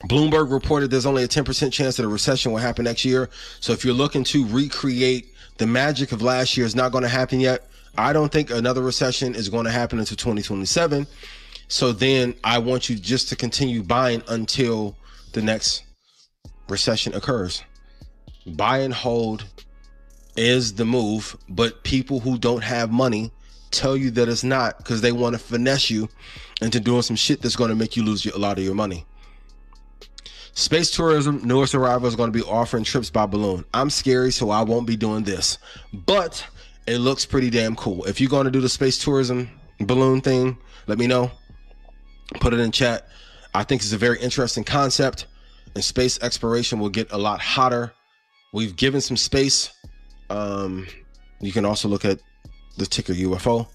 Bloomberg reported there's only a 10% chance that a recession will happen next year. So if you're looking to recreate the magic of last year, it's not going to happen yet. I don't think another recession is going to happen until 2027. So then I want you just to continue buying until the next recession occurs. Buy and hold is the move, but people who don't have money tell you that it's not because they want to finesse you into doing some shit that's going to make you lose a lot of your money. Space tourism, newest arrival is going to be offering trips by balloon. I'm scary, so I won't be doing this, but it looks pretty damn cool. If you're going to do the space tourism balloon thing, let me know. Put it in chat. I think it's a very interesting concept, and space exploration will get a lot hotter. We've given some space. You can also look at the ticker UFO.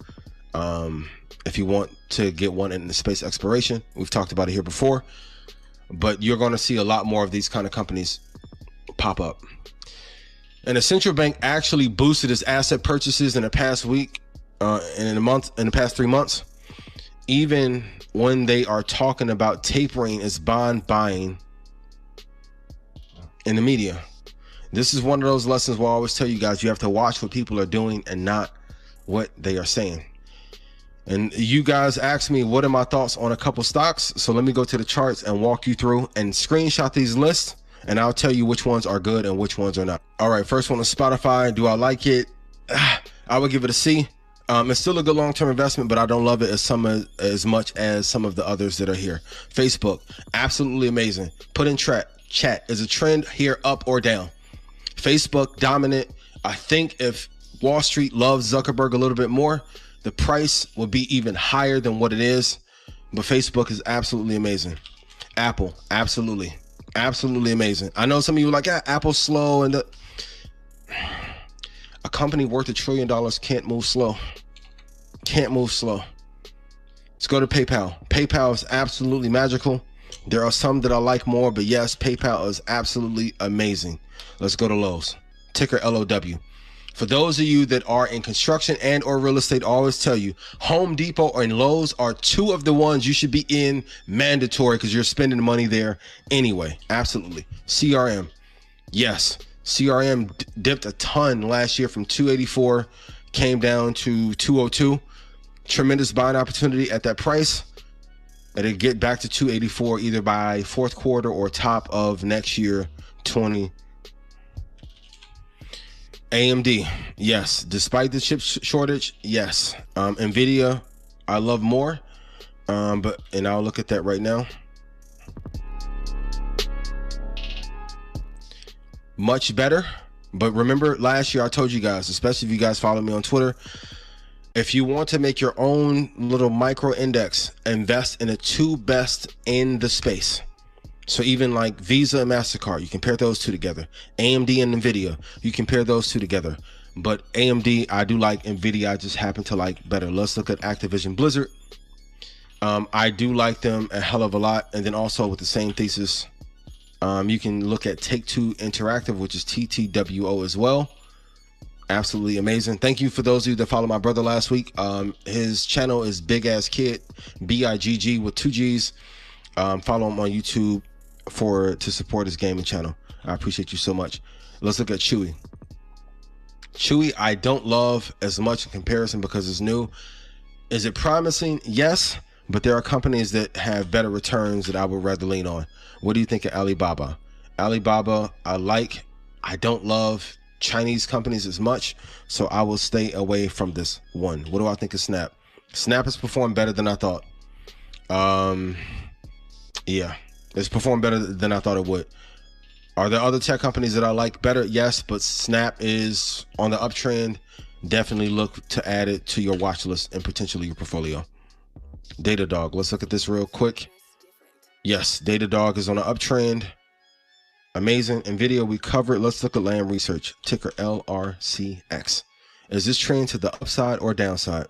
If you want to get one in the space exploration, we've talked about it here before. But you're going to see a lot more of these kind of companies pop up. And the central bank actually boosted its asset purchases in the past week, and in the past 3 months, even when they are talking about tapering its bond buying in the media. This is one of those lessons where I always tell you guys, you have to watch what people are doing and not what they are saying. And you guys asked me, what are my thoughts on a couple stocks? So let me go to the charts and walk you through and screenshot these lists, and I'll tell you which ones are good and which ones are not. All right, first one is Spotify. Do I like it? I would give it a C. It's still a good long-term investment, but I don't love it as much as some of the others that are here. Facebook, absolutely amazing. Put in chat. Is a trend here up or down? Facebook, dominant. I think if Wall Street loves Zuckerberg a little bit more, the price will be even higher than what it is. But Facebook is absolutely amazing. Apple, absolutely amazing. I know some of you are like, Apple's slow, and a company worth $1 trillion can't move slow. Let's go to PayPal. PayPal is absolutely magical. There are some that I like more, but yes, PayPal is absolutely amazing. Let's go to Lowe's. Ticker LOW. For those of you that are in construction and or real estate, I always tell you, Home Depot and Lowe's are two of the ones you should be in mandatory because you're spending money there anyway. Absolutely. CRM. Yes. CRM dipped a ton last year from 284, came down to 202. Tremendous buying opportunity at that price. It'll get back to 284 either by fourth quarter or top of next year, 20. AMD, yes. Despite the chip shortage, yes. NVIDIA, I love more, and I'll look at that right now. Much better, but remember last year I told you guys, especially if you guys follow me on Twitter, if you want to make your own little micro index, invest in the two best in the space. So even like Visa and MasterCard, you compare those two together. AMD and NVIDIA, you compare those two together. But AMD, I do like. NVIDIA, I just happen to like better. Let's look at Activision Blizzard. I do like them a hell of a lot. And then also with the same thesis, you can look at Take-Two Interactive, which is TTWO as well. Absolutely amazing. Thank you for those of you that followed my brother last week. His channel is Big Ass Kid, BIGG with 2 G's. Follow him on YouTube to support his gaming channel. I appreciate you so much. Let's look at Chewy. Chewy, I don't love as much in comparison because it's new. Is it promising? Yes, but there are companies that have better returns that I would rather lean on. What do you think of Alibaba? Alibaba, I like. I don't love Chinese companies as much, so I will stay away from this one. What do I think of Snap? Snap has performed better than I thought. Yeah, it's performed better than I thought it would. Are there other tech companies that I like better? Yes, but Snap is on the uptrend. Definitely look to add it to your watch list and potentially your portfolio. Datadog, let's look at this real quick. Yes, Datadog is on the uptrend. Amazing. NVIDIA, we covered. Let's look at Lam Research, ticker LRCX. Is this trend to the upside or downside?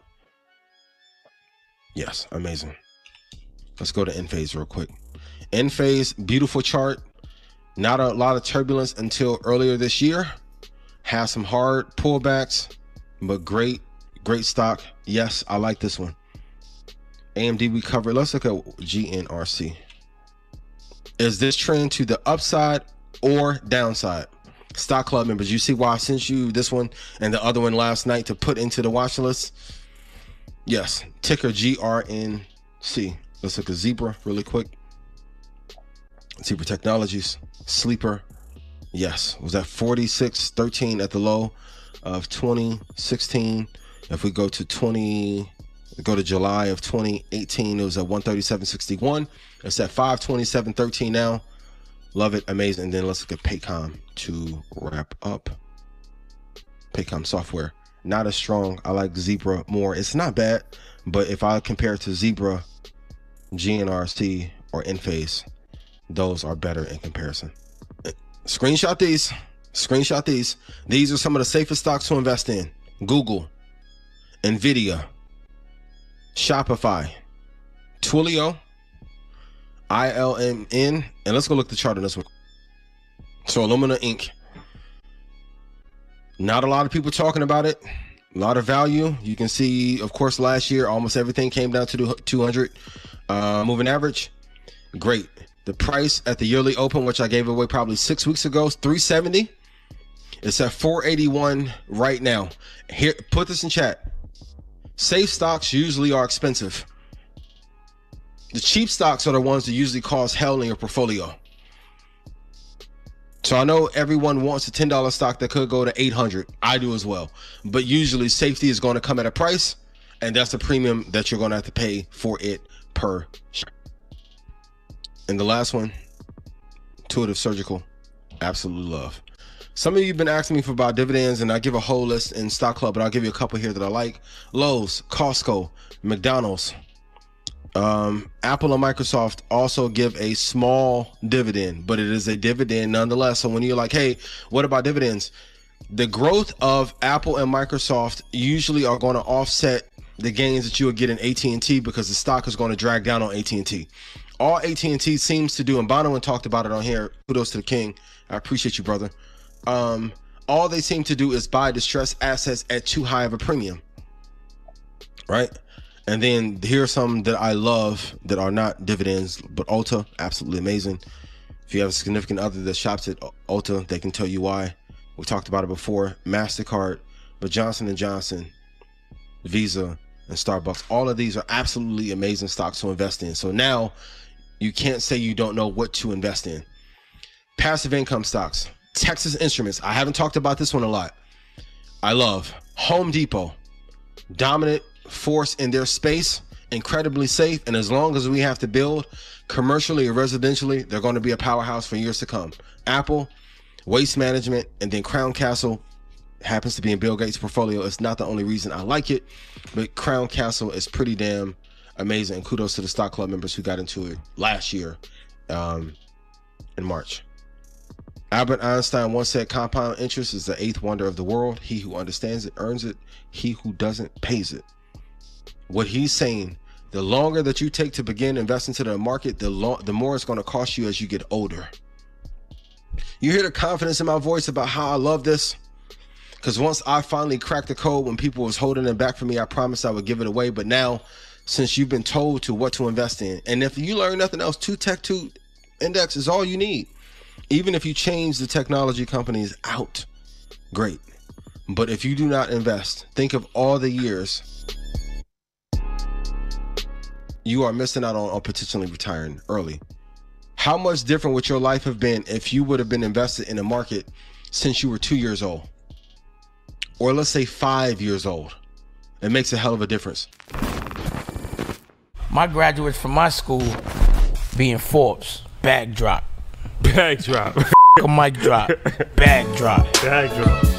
Yes, amazing. Let's go to Enphase real quick. Enphase, beautiful chart. Not a lot of turbulence until earlier this year. Has some hard pullbacks, but great stock. Yes, I like this one. AMD we covered. Let's look at GNRC. Is this trend to the upside or downside? Stock Club members, you see why I sent you this one and the other one last night to put into the watch list? Yes, ticker GRNC. Let's look at Zebra really quick. Zebra Technologies, sleeper. Yes, was at 46.13 at the low of 2016. If we go to July of 2018, it was at 137.61. It's at 527.13 now. Love it, amazing. And then let's look at Paycom to wrap up. Paycom software, not as strong. I like Zebra more. It's not bad, but if I compare it to Zebra, GNRC, or Enphase, those are better in comparison. Screenshot these. Screenshot these. These are some of the safest stocks to invest in. Google, Nvidia, Shopify, Twilio, ILMN, and let's go look at the chart on this one. So Illumina Inc. Not a lot of people talking about it. A lot of value. You can see, of course, last year almost everything came down to the 200 moving average. Great. The price at the yearly open, which I gave away probably 6 weeks ago, is $370. It's at $481 right now. Here, put this in chat. Safe stocks usually are expensive. The cheap stocks are the ones that usually cause hell in your portfolio. So I know everyone wants a $10 stock that could go to 800. I do as well. But usually safety is going to come at a price, and that's the premium that you're going to have to pay for it per share. And the last one, Intuitive Surgical, absolutely love. Some of you have been asking me for about dividends, and I give a whole list in Stock Club, but I'll give you a couple here that I like. Lowe's, Costco, McDonald's, Apple and Microsoft also give a small dividend, but it is a dividend nonetheless. So when you're like, hey, what about dividends? The growth of Apple and Microsoft usually are going to offset the gains that you would get in AT&T, because the stock is going to drag down on AT&T. All AT&T seems to do, and Bonawyn talked about it on here, kudos to the king, I appreciate you, brother. All they seem to do is buy distressed assets at too high of a premium, right? And then here are some that I love that are not dividends, but Ulta, absolutely amazing. If you have a significant other that shops at Ulta, they can tell you why. We talked about it before. MasterCard, but Johnson & Johnson, Visa, and Starbucks, all of these are absolutely amazing stocks to invest in. So now you can't say you don't know what to invest in. Passive income stocks, Texas Instruments. I haven't talked about this one a lot. I love Home Depot, dominant force in their space, incredibly safe, and as long as we have to build commercially or residentially, they're going to be a powerhouse for years to come. Apple, Waste Management, and then Crown Castle happens to be in Bill Gates' portfolio. It's not the only reason I like it, but Crown Castle is pretty damn amazing. And kudos to the Stock Club members who got into it last year in March. Albert Einstein once said, compound interest is the eighth wonder of the world. He who understands it earns it. He who doesn't pays it. What he's saying, the longer that you take to begin investing into the market, the more it's going to cost you as you get older. You hear the confidence in my voice about how I love this? Because once I finally cracked the code, when people was holding it back from me, I promised I would give it away. But now, since you've been told to what to invest in, and if you learn nothing else, 2Tech2 index is all you need. Even if you change the technology companies out, great. But if you do not invest, think of all the years you are missing out on potentially retiring early. How much different would your life have been if you would have been invested in a market since you were 2 years old? Or let's say 5 years old. It makes a hell of a difference. My graduates from my school being Forbes, bag drop. Bag drop. A mic drop, bag drop. Bag drop.